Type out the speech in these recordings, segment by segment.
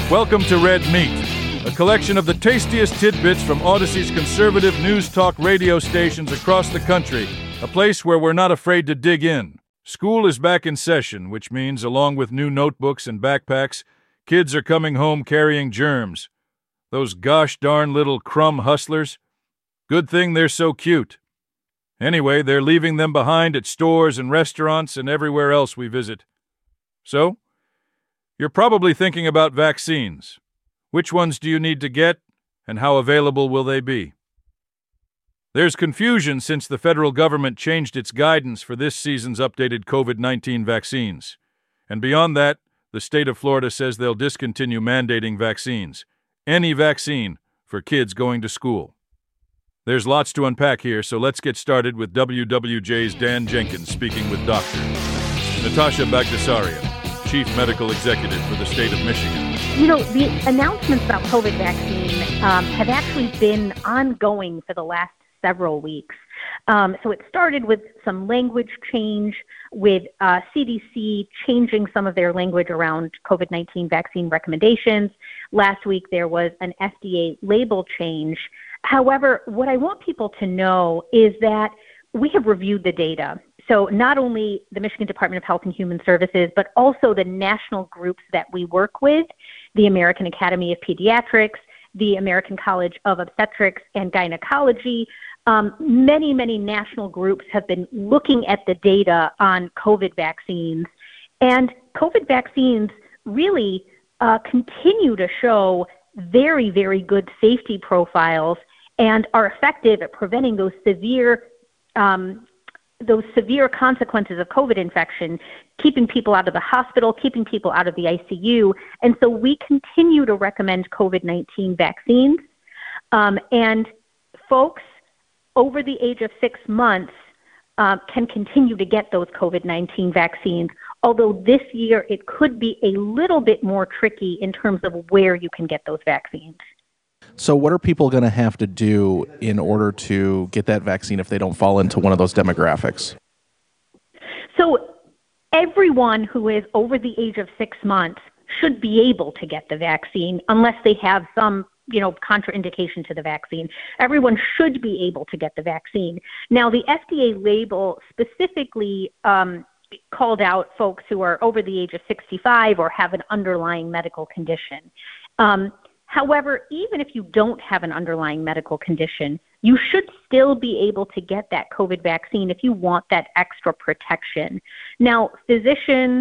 Welcome to Red Meat, a collection of the tastiest tidbits from Odyssey's conservative news talk radio stations across the country, a place where we're not afraid to dig in. School is back in session, which means, along with new notebooks and backpacks, kids are coming home carrying germs. Those gosh darn little crumb hustlers. Good thing they're so cute. Anyway, they're leaving them behind at stores and restaurants and everywhere else we visit. So, you're probably thinking about vaccines. Which ones do you need to get, and how available will they be? There's confusion since the federal government changed its guidance for this season's updated COVID-19 vaccines. And beyond that, the state of Florida says they'll discontinue mandating vaccines. Any vaccine for kids going to school. There's lots to unpack here, so let's get started with WWJ's Dan Jenkins speaking with Dr. Natasha Bagdasaryan, Chief Medical Executive for the state of Michigan. You know, the announcements about COVID vaccine have actually been ongoing for the last several weeks. So it started with some language change, with CDC changing some of their language around COVID-19 vaccine recommendations. Last week there was an FDA label change. However, what I want people to know is that we have reviewed the data. So not only the Michigan Department of Health and Human Services, but also the national groups that we work with, the American Academy of Pediatrics, the American College of Obstetrics and Gynecology. Many, many national groups have been looking at the data on COVID vaccines. And COVID vaccines really continue to show very, very good safety profiles and are effective at preventing those severe consequences of COVID infection, keeping people out of the hospital, keeping people out of the ICU. And so we continue to recommend COVID-19 vaccines. And folks over the age of 6 months can continue to get those COVID-19 vaccines, although this year it could be a little bit more tricky in terms of where you can get those vaccines. So what are people going to have to do in order to get that vaccine if they don't fall into one of those demographics? So everyone who is over the age of 6 months should be able to get the vaccine unless they have some, contraindication to the vaccine. Everyone should be able to get the vaccine. Now, the FDA label specifically called out folks who are over the age of 65 or have an underlying medical condition. However, even if you don't have an underlying medical condition, you should still be able to get that COVID vaccine if you want that extra protection. Now, clinicians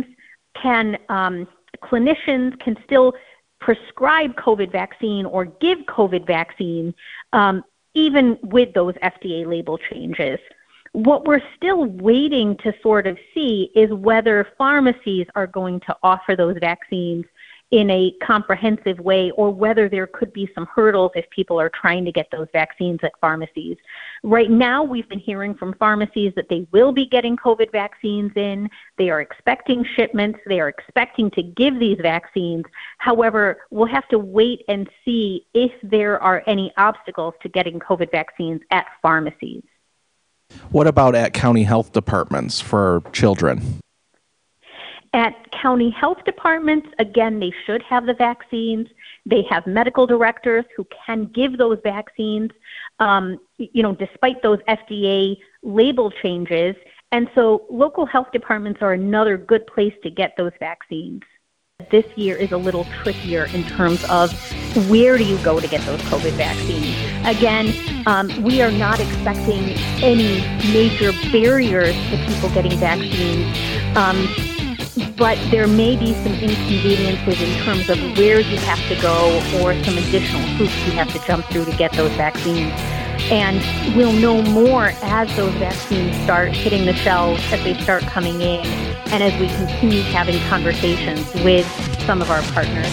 can still prescribe COVID vaccine or give COVID vaccine even with those FDA label changes. What we're still waiting to sort of see is whether pharmacies are going to offer those vaccines in a comprehensive way, or whether there could be some hurdles if people are trying to get those vaccines at pharmacies. Right now, we've been hearing from pharmacies that they will be getting COVID vaccines in. They are expecting shipments. They are expecting to give these vaccines. However, we'll have to wait and see if there are any obstacles to getting COVID vaccines at pharmacies. What about at county health departments for children? At county health departments, again, they should have the vaccines. They have medical directors who can give those vaccines, despite those FDA label changes. And so local health departments are another good place to get those vaccines. This year is a little trickier in terms of where do you go to get those COVID vaccines. Again, we are not expecting any major barriers to people getting vaccines. But there may be some inconveniences in terms of where you have to go or some additional hoops you have to jump through to get those vaccines. And we'll know more as those vaccines start hitting the shelves, as they start coming in, and as we continue having conversations with some of our partners.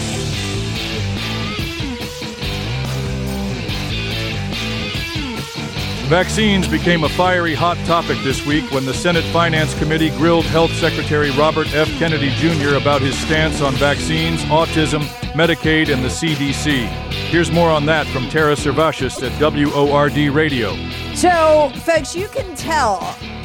Vaccines became a fiery hot topic this week when the Senate Finance Committee grilled Health Secretary Robert F. Kennedy Jr. about his stance on vaccines, autism, Medicaid, and the CDC. Here's more on that from Tara Servatius at WORD Radio. So, folks, you can tell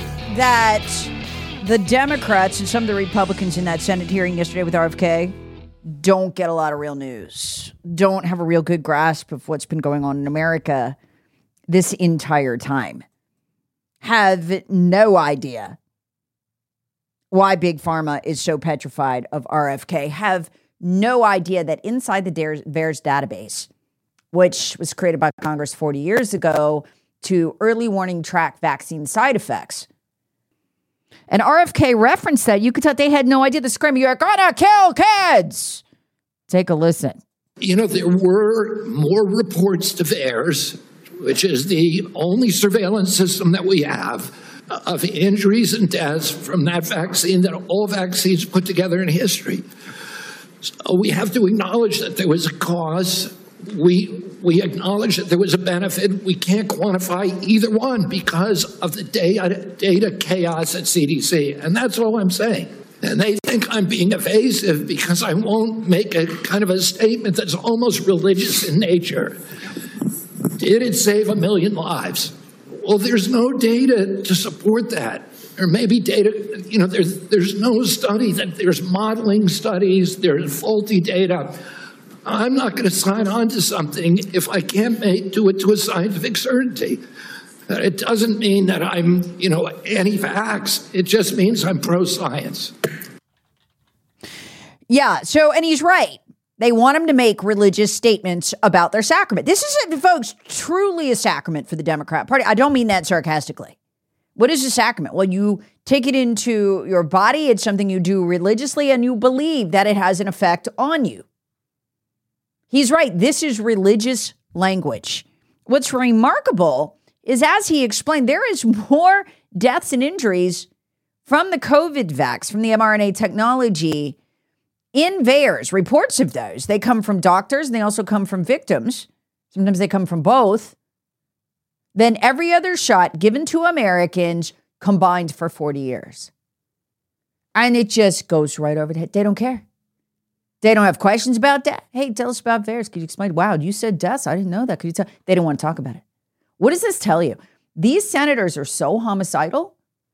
that the Democrats and some of the Republicans in that Senate hearing yesterday with RFK don't get a lot of real news, don't have a real good grasp of what's been going on in America this entire time, have no idea why Big Pharma is so petrified of RFK, have no idea that inside the VAERS database, which was created by Congress 40 years ago to early warning track vaccine side effects, and RFK referenced that, you could tell they had no idea. The screaming, "You're gonna kill kids." Take a listen. You know, there were more reports to VAERS, which is the only surveillance system that we have, of injuries and deaths from that vaccine than all vaccines put together in history. So we have to acknowledge that there was a cause. We acknowledge that there was a benefit. We can't quantify either one because of the data chaos at CDC. And that's all I'm saying. And they think I'm being evasive because I won't make a kind of a statement that's almost religious in nature. Did it save 1 million lives? Well, there's no data to support that. Or maybe data, you know, there's no study that there's modeling studies, there's faulty data. I'm not going to sign on to something if I can't do it to a scientific certainty. It doesn't mean that I'm, anti-vax. It just means I'm pro-science. Yeah, and he's right. They want him to make religious statements about their sacrament. This is, folks, truly a sacrament for the Democrat Party. I don't mean that sarcastically. What is a sacrament? Well, you take it into your body. It's something you do religiously, and you believe that it has an effect on you. He's right. This is religious language. What's remarkable is, as he explained, there is more deaths and injuries from the COVID vax, from the mRNA technology in VAERS. Reports of those. They come from doctors, and they also come from victims. Sometimes they come from both. Than every other shot given to Americans combined for 40 years. And it just goes right over the head. They don't care. They don't have questions about that. Hey, tell us about VAERS. Could you explain? Wow, you said deaths. I didn't know that. Could you tell? They don't want to talk about it. What does this tell you? These senators are so homicidal.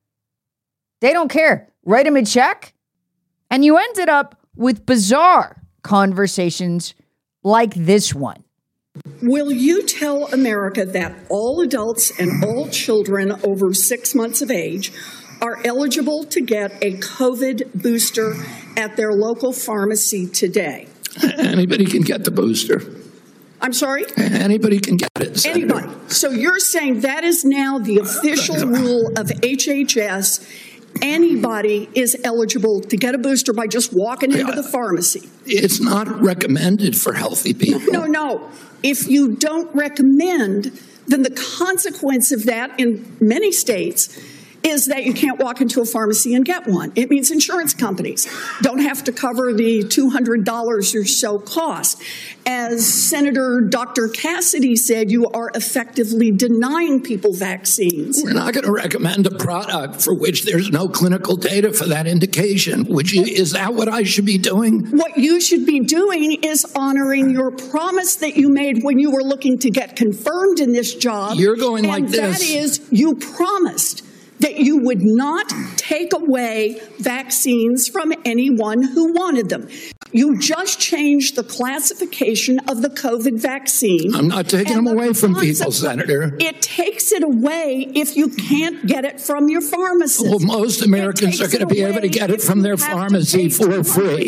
They don't care. Write them a check. And you ended up with bizarre conversations like this one. Will you tell America that all adults and all children over 6 months of age are eligible to get a COVID booster at their local pharmacy today? Anybody can get the booster. I'm sorry? Anybody can get it, Senator. Anybody. So you're saying that is now the official rule of HHS. Anybody is eligible to get a booster by just walking into the pharmacy. It's not recommended for healthy people. No. If you don't recommend, then the consequence of that in many states is that you can't walk into a pharmacy and get one. It means insurance companies don't have to cover the $200 or so cost. As Senator Dr. Cassidy said, you are effectively denying people vaccines. We're not going to recommend a product for which there's no clinical data for that indication. Is that what I should be doing? What you should be doing is honoring your promise that you made when you were looking to get confirmed in this job. You're going like this. And that is, you promised that you would not take away vaccines from anyone who wanted them. You just changed the classification of the COVID vaccine. I'm not taking them away from people, Senator. It takes it away if you can't get it from your pharmacist. Well, most Americans are going to be able to get it from their pharmacy for free.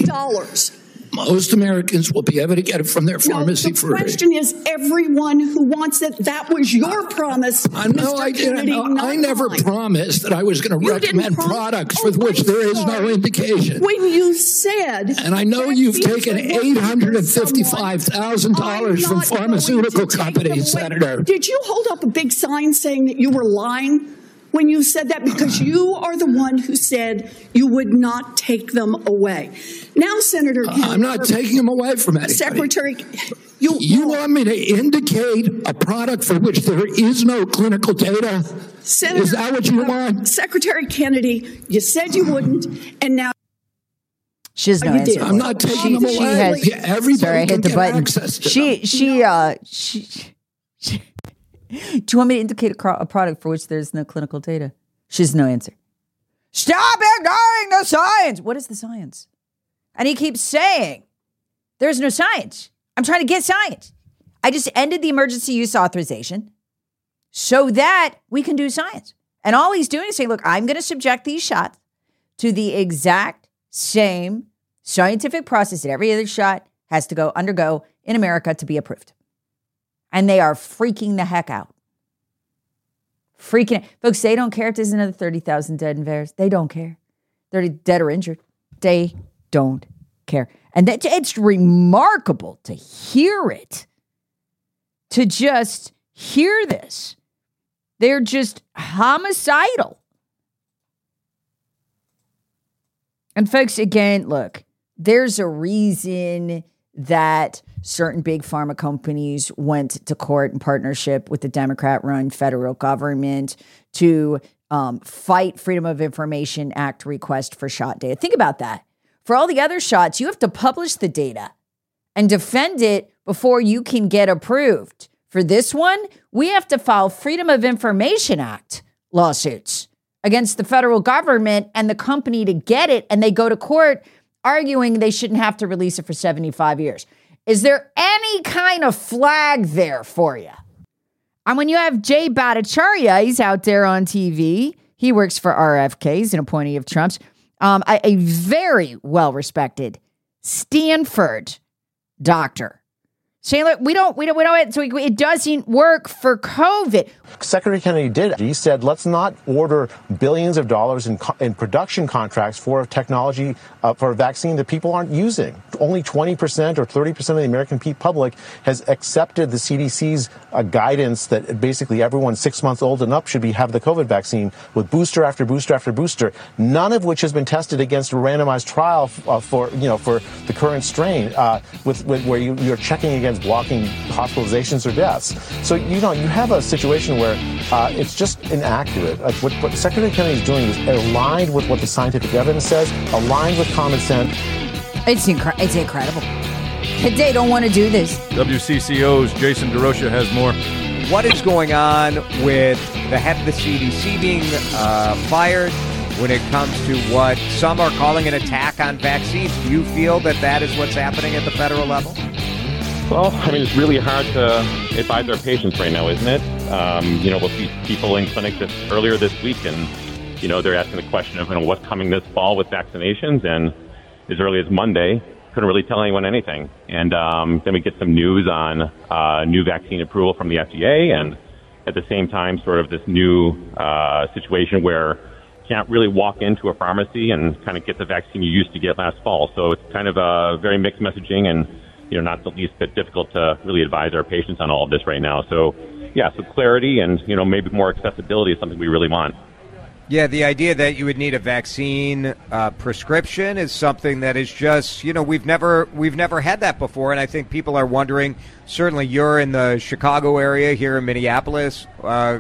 Most Americans will be able to get it from their pharmacy for free. The question is, everyone who wants it, that was your promise. No, I didn't. I never promised that I was going to recommend products with which there is no indication. When you said... And I know you've taken $855,000 from pharmaceutical companies, Senator. Did you hold up a big sign saying that you were lying when you said that? Because you are the one who said you would not take them away. Now, Senator Kennedy, I'm not taking them away from anybody. Secretary, you want me to indicate a product for which there is no clinical data? Senator, is that what you want? Secretary Kennedy, you said you wouldn't, and now she has no answer. I'm not taking them away. Everybody can get access to them. Do you want me to indicate a product for which there's no clinical data? She has no answer. Stop ignoring the science. What is the science? And he keeps saying There's no science. I'm trying to get science. I just ended the emergency use authorization so that we can do science. And all he's doing is saying, look, I'm going to subject these shots to the exact same scientific process that every other shot has to undergo in America to be approved. And they are freaking the heck out. Freaking out. Folks, they don't care if there's another 30,000 dead in VAERS. They don't care. 30 dead or injured. They don't care. And it's remarkable to hear it. To just hear this. They're just homicidal. And folks, again, look, there's a reason that certain big pharma companies went to court in partnership with the Democrat-run federal government to fight Freedom of Information Act request for shot data. Think about that. For all the other shots, you have to publish the data and defend it before you can get approved. For this one, we have to file Freedom of Information Act lawsuits against the federal government and the company to get it, and they go to court arguing they shouldn't have to release it for 75 years. Is there any kind of flag there for you? And when you have Jay Bhattacharya, he's out there on TV. He works for RFK. He's an appointee of Trump's. A very well-respected Stanford doctor saying, look, we don't, so it doesn't work for COVID. Secretary Kennedy did. He said, let's not order billions of dollars in production contracts for technology, for a vaccine that people aren't using. Only 20% or 30% of the American public has accepted the CDC's guidance that basically everyone 6 months old and up should have the COVID vaccine with booster after booster after booster, none of which has been tested against a randomized trial for the current strain, where you're checking against blocking hospitalizations or deaths. So, you have a situation where it's just inaccurate. What Secretary Kennedy is doing is aligned with what the scientific evidence says, aligned with common sense. It's incredible. They don't want to do this. WCCO's Jason DeRocha has more. What is going on with the head of the CDC being fired when it comes to what some are calling an attack on vaccines? Do you feel that is what's happening at the federal level? Well, I mean, it's really hard to advise our patients right now, isn't it? We'll see people in clinics earlier this week, and, they're asking the question of, what's coming this fall with vaccinations, and as early as Monday, couldn't really tell anyone anything. And then we get some news on new vaccine approval from the FDA, and at the same time, sort of this new situation where you can't really walk into a pharmacy and kind of get the vaccine you used to get last fall. So it's kind of a very mixed messaging, and not the least bit difficult to really advise our patients on all of this right now. So, so clarity and, maybe more accessibility is something we really want. Yeah, the idea that you would need a vaccine prescription is something that is just, we've never had that before. And I think people are wondering, certainly you're in the Chicago area, here in Minneapolis.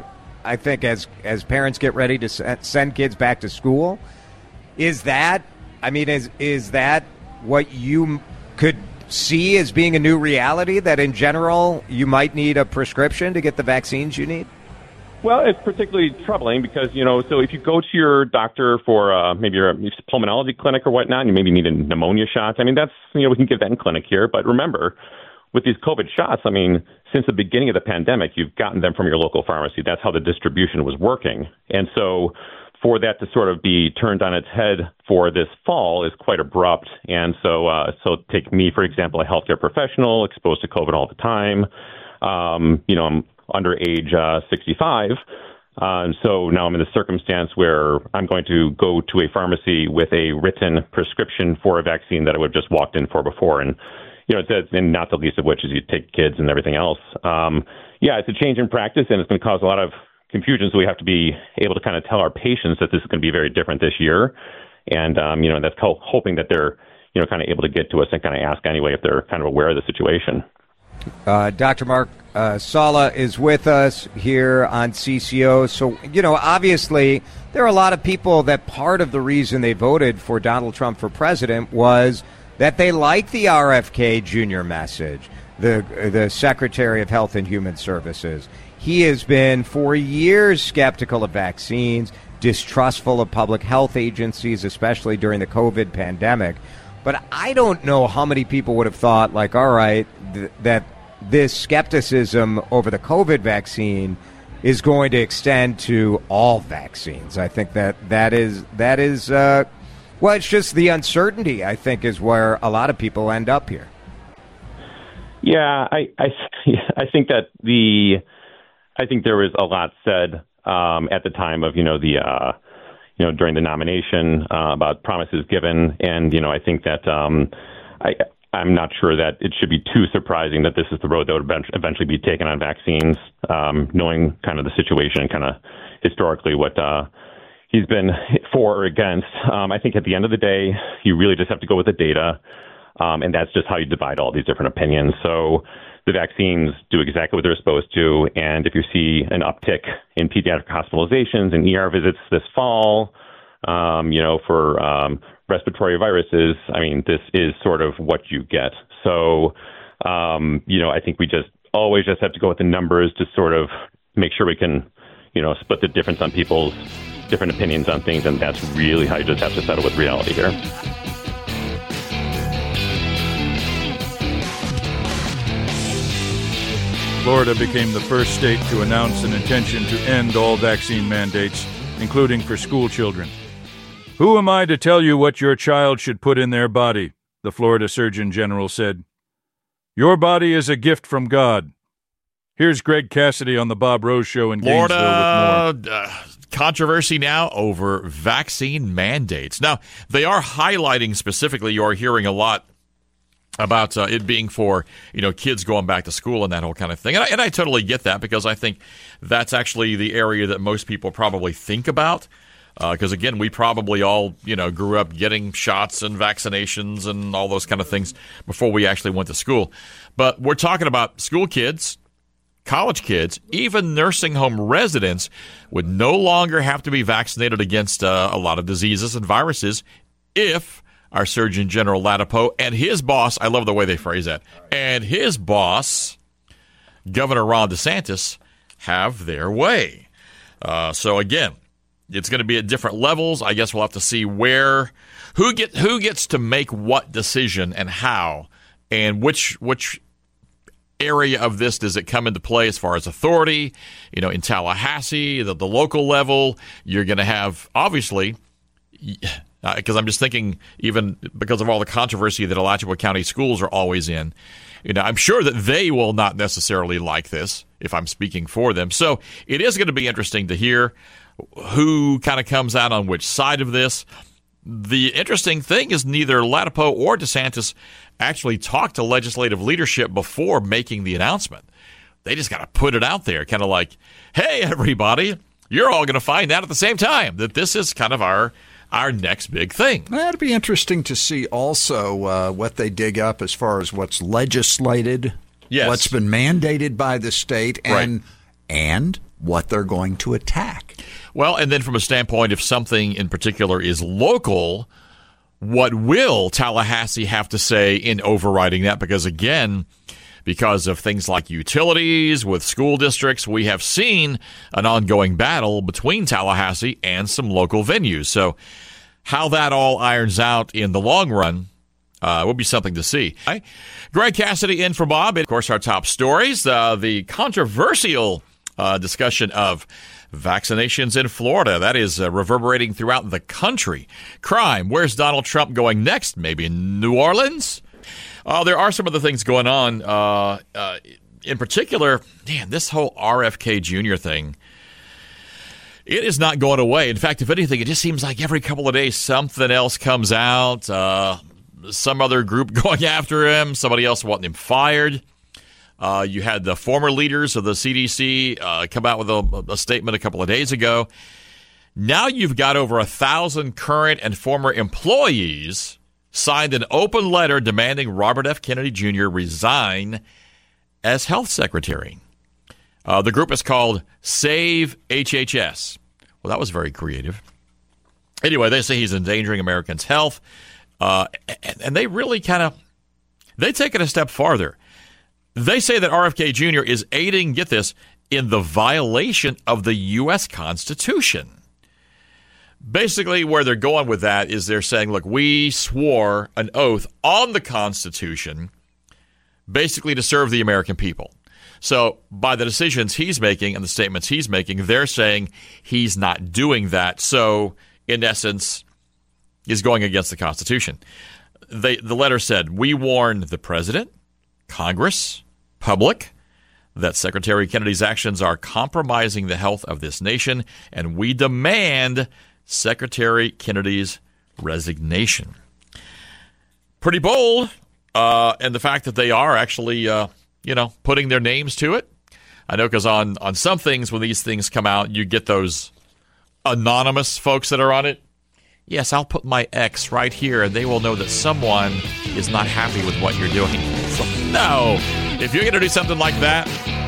I think as parents get ready to send kids back to school, is that what you could see as being a new reality, that in general you might need a prescription to get the vaccines you need? Well, it's particularly troubling because, so if you go to your doctor for maybe your pulmonology clinic or whatnot, and you maybe need a pneumonia shot, that's, we can give that in clinic here. But remember, with these COVID shots, since the beginning of the pandemic, you've gotten them from your local pharmacy. That's how the distribution was working. And so for that to sort of be turned on its head for this fall is quite abrupt. And so take me, for example, a healthcare professional exposed to COVID all the time. I'm under age 65. So now I'm in a circumstance where I'm going to go to a pharmacy with a written prescription for a vaccine that I would have just walked in for before. And, and not the least of which is you take kids and everything else. It's a change in practice, and it's going to cause a lot of confusion, so we have to be able to kind of tell our patients that this is going to be very different this year. And, that's hoping that they're, kind of able to get to us and kind of ask anyway if they're kind of aware of the situation. Dr. Mark Sala is with us here on CCO. So, obviously there are a lot of people that part of the reason they voted for Donald Trump for president was that they like the RFK Jr. message, the Secretary of Health and Human Services. He has been for years skeptical of vaccines, distrustful of public health agencies, especially during the COVID pandemic. But I don't know how many people would have thought, like, all right, that this skepticism over the COVID vaccine is going to extend to all vaccines. I think that is well, it's just the uncertainty, I think, is where a lot of people end up here. Yeah, I think that I think there was a lot said at the time of during the nomination about promises given, and I think that I'm not sure that it should be too surprising that this is the road that would eventually be taken on vaccines, knowing kind of the situation, kind of historically what he's been for or against. I think at the end of the day, you really just have to go with the data, and that's just how you divide all these different opinions. So the vaccines do exactly what they're supposed to, and if you see an uptick in pediatric hospitalizations and ER visits this fall, for respiratory viruses, I mean, this is sort of what you get. So, I think we always have to go with the numbers to sort of make sure we can, split the difference on people's different opinions on things, and that's really how you just have to settle with reality here. Florida became the first state to announce an intention to end all vaccine mandates, including for school children. Who am I to tell you what your child should put in their body? The Florida Surgeon General said. Your body is a gift from God. Here's Greg Cassidy on the Bob Rose Show in Gainesville with more. Controversy now over vaccine mandates. Now, they are highlighting specifically, you're hearing a lot about it being for, kids going back to school and that whole kind of thing. And I totally get that, because I think that's actually the area that most people probably think about. Because, again, we probably all, grew up getting shots and vaccinations and all those kind of things before we actually went to school. But we're talking about school kids, college kids, even nursing home residents would no longer have to be vaccinated against a lot of diseases and viruses if our Surgeon General Ladapo and his boss, I love the way they phrase that, and his boss, Governor Ron DeSantis, have their way. So, again, it's going to be at different levels. I guess we'll have to see who gets to make what decision and how, and which area of this does it come into play as far as authority. In Tallahassee, the local level, you're going to have, obviously, because I'm just thinking, even because of all the controversy that Alachua County schools are always in, I'm sure that they will not necessarily like this if I'm speaking for them. So it is going to be interesting to hear who kind of comes out on which side of this. The interesting thing is neither Ladapo or DeSantis actually talked to legislative leadership before making the announcement. They just got to put it out there, kind of like, hey, everybody, you're all going to find out at the same time that this is kind of our next big thing. That'd be interesting to see also what they dig up as far as what's legislated, what's been mandated by the state, and what they're going to attack. Well, and then from a standpoint, if something in particular is local, what will Tallahassee have to say in overriding that? Because, again, because of things like utilities with school districts, we have seen an ongoing battle between Tallahassee and some local venues. So how that all irons out in the long run will be something to see. Greg Cassidy in for Bob. And, of course, our top stories, the controversial discussion of vaccinations in Florida. That is reverberating throughout the country. Crime. Where's Donald Trump going next? Maybe in New Orleans? There are some other things going on. In particular, this whole RFK Jr. thing, it is not going away. In fact, if anything, it just seems like every couple of days something else comes out. Some other group going after him, somebody else wanting him fired. You had the former leaders of the CDC come out with a statement a couple of days ago. Now you've got over 1,000 current and former employees signed an open letter demanding Robert F. Kennedy Jr. resign as health secretary. The group is called Save HHS. Well, that was very creative. Anyway, they say he's endangering Americans' health. And they really they take it a step farther. They say that RFK Jr. is aiding, get this, in the violation of the U.S. Constitution. Basically, where they're going with that is they're saying, look, we swore an oath on the Constitution basically to serve the American people. So by the decisions he's making and the statements he's making, they're saying he's not doing that. So in essence, he's going against the Constitution. The letter said, we warn the president, Congress, public, that Secretary Kennedy's actions are compromising the health of this nation, and we demand Secretary Kennedy's resignation. Pretty bold, and the fact that they are actually, putting their names to it. I know because on some things, when these things come out, you get those anonymous folks that are on it. Yes, I'll put my X right here, and they will know that someone is not happy with what you're doing. So, no. If you're going to do something like that,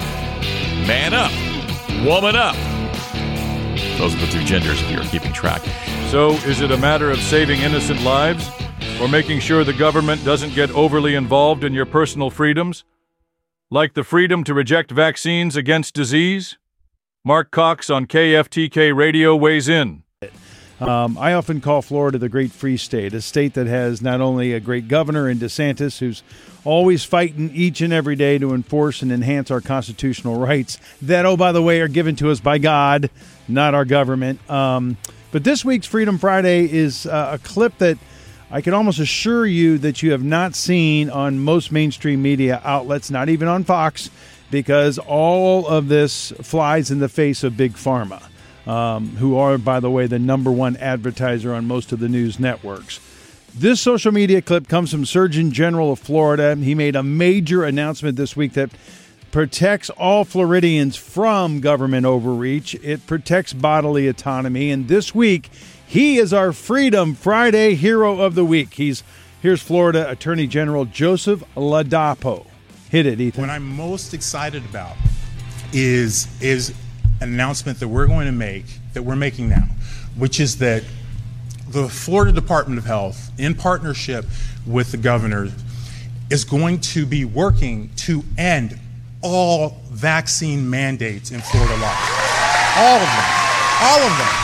man up, woman up. Those are the two genders if you're keeping track. So is it a matter of saving innocent lives or making sure the government doesn't get overly involved in your personal freedoms? Like the freedom to reject vaccines against disease? Mark Cox on KFTK Radio weighs in. I often call Florida the Great Free State, a state that has not only a great governor in DeSantis, who's always fighting each and every day to enforce and enhance our constitutional rights that, oh, by the way, are given to us by God, not our government. But this week's Freedom Friday is a clip that I can almost assure you that you have not seen on most mainstream media outlets, not even on Fox, because all of this flies in the face of Big Pharma. Who are, by the way, the number one advertiser on most of the news networks. This social media clip comes from Surgeon General of Florida. He made a major announcement this week that protects all Floridians from government overreach. It protects bodily autonomy. And this week, he is our Freedom Friday Hero of the Week. Here's Florida Attorney General Joseph Ladapo. Hit it, Ethan. What I'm most excited about is an announcement that we're making now, which is that the Florida Department of Health, in partnership with the governor, is going to be working to end all vaccine mandates in Florida law. All of them. All of them.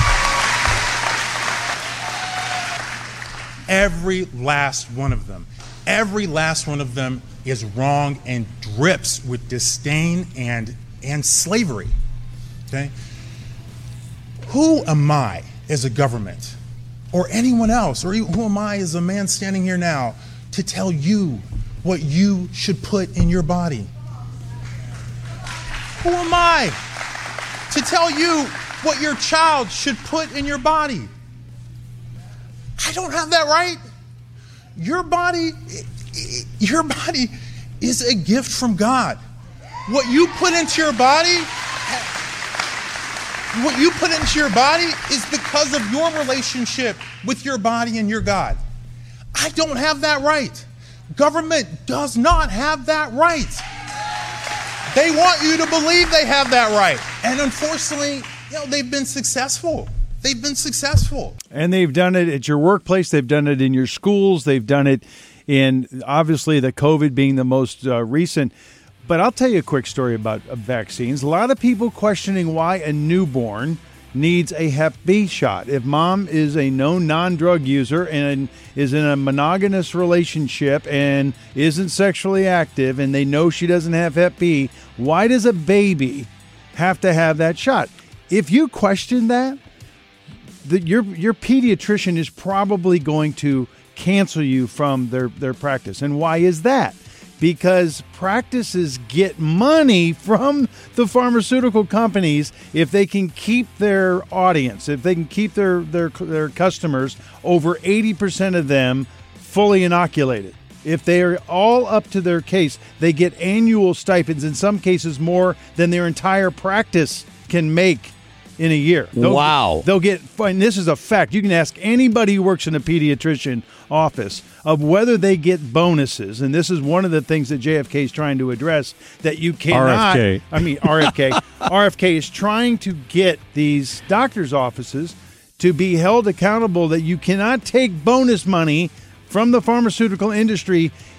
Every last one of them. Every last one of them is wrong and drips with disdain and slavery. Okay? Who am I as a government or anyone else, or who am I as a man standing here now to tell you what you should put in your body? Who am I to tell you what your child should put in your body? I don't have that right. Your body is a gift from God. What you put into your body is because of your relationship with your body and your God. I don't have that right. Government does not have that right. They want you to believe they have that right. And unfortunately, they've been successful. They've been successful. And they've done it at your workplace. They've done it in your schools. They've done it in, obviously, the COVID being the most recent. But I'll tell you a quick story about vaccines. A lot of people questioning why a newborn needs a Hep B shot. If mom is a known non-drug user and is in a monogamous relationship and isn't sexually active and they know she doesn't have Hep B, why does a baby have to have that shot? If you question that, your pediatrician is probably going to cancel you from their practice. And why is that? Because practices get money from the pharmaceutical companies if they can keep their audience, if they can keep their customers, over 80% of them fully inoculated. If they are all up to their case, they get annual stipends, in some cases more than their entire practice can make in a year. They'll get, and this is a fact, you can ask anybody who works in a pediatrician office of whether they get bonuses, and this is one of the things that JFK is trying to address, that you cannot, RFK is trying to get these doctors' offices to be held accountable that you cannot take bonus money from the pharmaceutical industry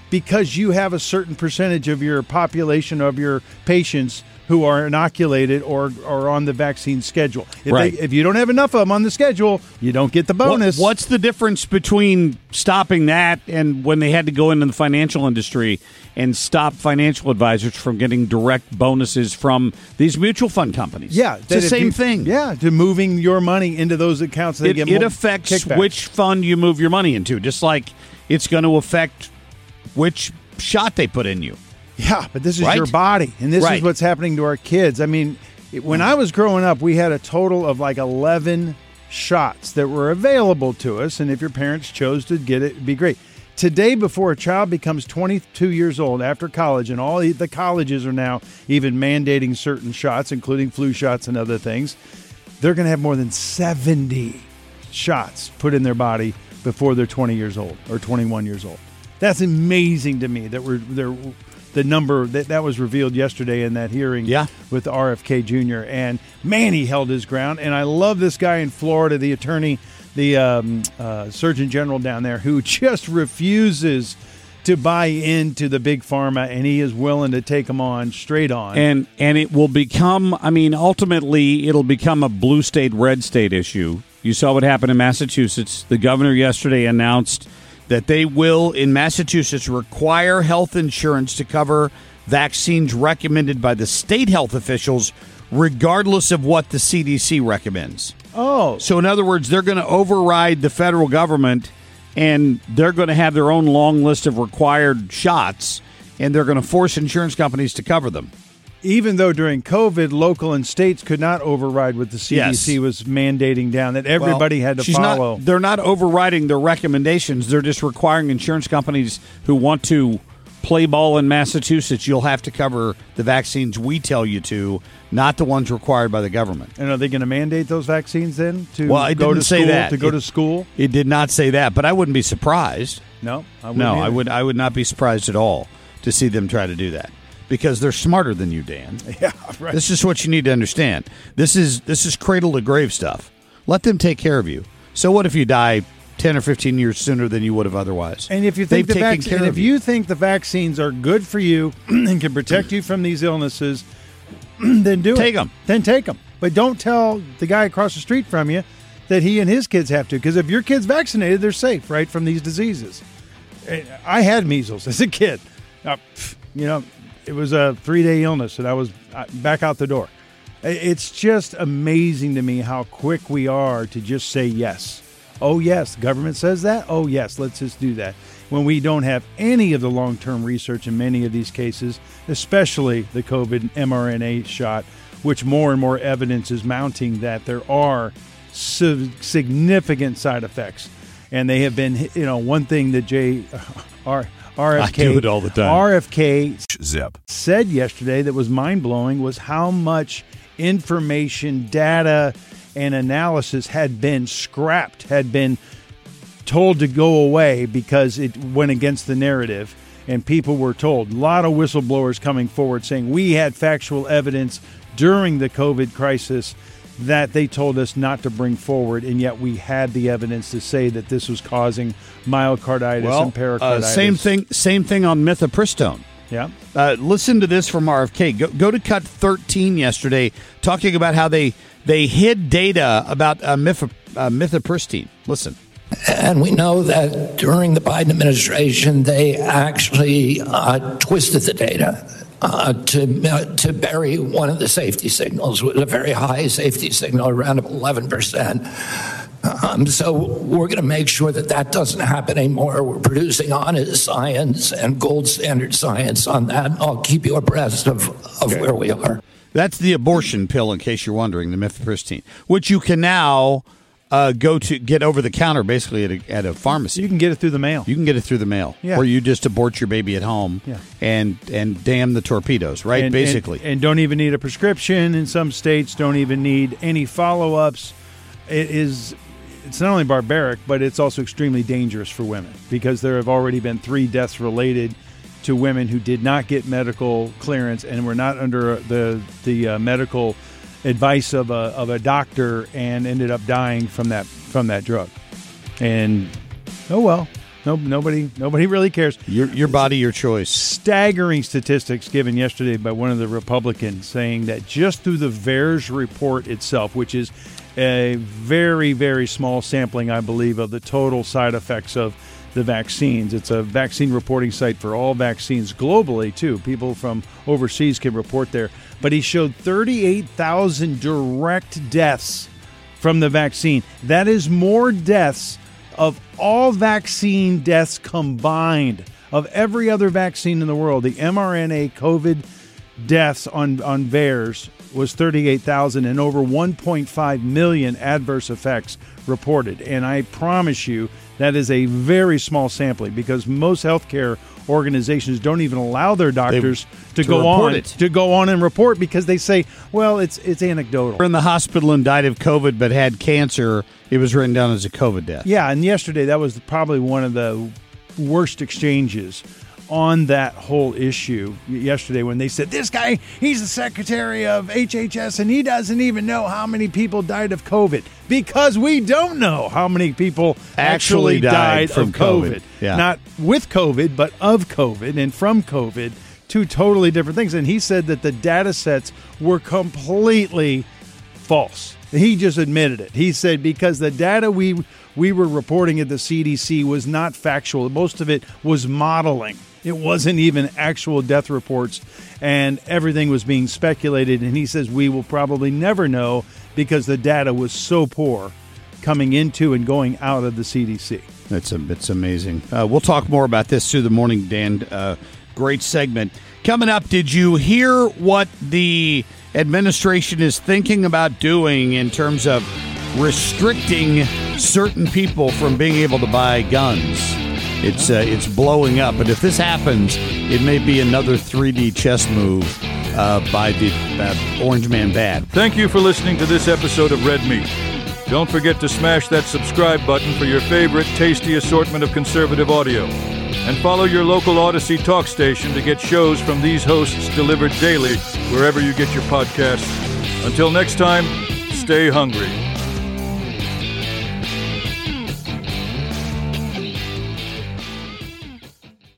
because you have a certain percentage of your population, of your patients who are inoculated or on the vaccine schedule. If you don't have enough of them on the schedule, you don't get the bonus. What's the difference between stopping that and when they had to go into the financial industry and stop financial advisors from getting direct bonuses from these mutual fund companies? Yeah. It's the same thing. Yeah, to moving your money into those accounts. It affects kickbacks. which fund you move your money into, just like it's going to affect which shot they put in you. Yeah, but this is your body, and this is what's happening to our kids. I mean, when I was growing up, we had a total of like 11 shots that were available to us, and if your parents chose to get it, it'd be great. Today, before a child becomes 22 years old after college, and all the colleges are now even mandating certain shots, including flu shots and other things, they're going to have more than 70 shots put in their body before they're 20 years old or 21 years old. That's amazing to me that the number that was revealed yesterday in that hearing with RFK Jr. And man, he held his ground. And I love this guy in Florida, the attorney, the Surgeon General down there, who just refuses to buy into the big pharma, and he is willing to take them on straight on. And it will become, ultimately, it'll become a blue state, red state issue. You saw what happened in Massachusetts. The governor yesterday announced that they will, in Massachusetts, require health insurance to cover vaccines recommended by the state health officials, regardless of what the CDC recommends. Oh. So, in other words, they're going to override the federal government, and they're going to have their own long list of required shots, and they're going to force insurance companies to cover them. Even though during COVID, local and states could not override what the CDC was mandating down, that everybody had to follow. They're not overriding their recommendations. They're just requiring insurance companies who want to play ball in Massachusetts, you'll have to cover the vaccines we tell you to, not the ones required by the government. And are they going to mandate those vaccines then to go to school? To go to school? It did not say that, but I wouldn't be surprised. No, I wouldn't. I would not be surprised at all to see them try to do that. Because they're smarter than you, Dan. Yeah, right. This is what you need to understand. This is cradle to grave stuff. Let them take care of you. So what if you die 10 or 15 years sooner than you would have otherwise? And if you think you think the vaccines are good for you and can protect you from these illnesses, then take them. Then take them. But don't tell the guy across the street from you that he and his kids have to. Because if your kid's vaccinated, they're safe, right, from these diseases. I had measles as a kid. It was a 3-day illness, and I was back out the door. It's just amazing to me how quick we are to just say yes. Oh, yes, the government says that? Oh, yes, let's just do that. When we don't have any of the long-term research in many of these cases, especially the COVID mRNA shot, which more and more evidence is mounting that there are significant side effects. And they have been, one thing that RFK, I do it all the time. RFK said yesterday that was mind-blowing was how much information, data, and analysis had been scrapped, had been told to go away because it went against the narrative, and people were told. A lot of whistleblowers coming forward saying we had factual evidence during the COVID crisis that they told us not to bring forward, and yet we had the evidence to say that this was causing myocarditis and pericarditis. Same thing on mifepristone. Yeah. Listen to this from RFK. Go to cut 13 yesterday, talking about how they hid data about mifepristone. Listen. And we know that during the Biden administration, they actually twisted the data to bury one of the safety signals with a very high safety signal, around 11%. So we're going to make sure that doesn't happen anymore. We're producing honest science and gold standard science on that. I'll keep you abreast of where we are. That's the abortion pill, in case you're wondering, the mifepristone, which you can now go to get over the counter, basically at a pharmacy. You can get it through the mail. Or you just abort your baby at home. Yeah. and damn the torpedoes, right? Basically, and don't even need a prescription. In some states, don't even need any follow-ups. It's not only barbaric, but it's also extremely dangerous for women because there have already been 3 deaths related to women who did not get medical clearance and were not under the medical advice of a doctor and ended up dying from that drug. And oh well, Nobody really cares. Your body, your choice. Staggering statistics given yesterday by one of the Republicans saying that just through the VAERS report itself, which is a very, very small sampling, I believe, of the total side effects of the vaccines. It's a vaccine reporting site for all vaccines globally, too. People from overseas can report there. But he showed 38,000 direct deaths from the vaccine. That is more deaths of all vaccine deaths combined of every other vaccine in the world. The mRNA COVID deaths on VAERS was 38,000 and over 1.5 million adverse effects reported. And I promise you that is a very small sampling because most healthcare organizations don't even allow their doctors to go on and report because they say, well, it's anecdotal. In the hospital and died of COVID but had cancer, it was written down as a COVID death. Yeah, and yesterday that was probably one of the worst exchanges on that whole issue yesterday when they said, this guy, he's the secretary of HHS and he doesn't even know how many people died of COVID because we don't know how many people actually died from COVID. Yeah. Not with COVID, but of COVID and from COVID, two totally different things. And he said that the data sets were completely false. He just admitted it. He said because the data we were reporting at the CDC was not factual. Most of it was modeling. It wasn't even actual death reports, and everything was being speculated. And he says we will probably never know because the data was so poor coming into and going out of the CDC. It's amazing. We'll talk more about this through the morning, Dan. Great segment. Coming up, did you hear what the administration is thinking about doing in terms of restricting certain people from being able to buy guns? It's blowing up. But if this happens, it may be another 3D chess move by the Orange Man Bad. Thank you for listening to this episode of Red Meat. Don't forget to smash that subscribe button for your favorite tasty assortment of conservative audio. And follow your local Odyssey talk station to get shows from these hosts delivered daily wherever you get your podcasts. Until next time, stay hungry.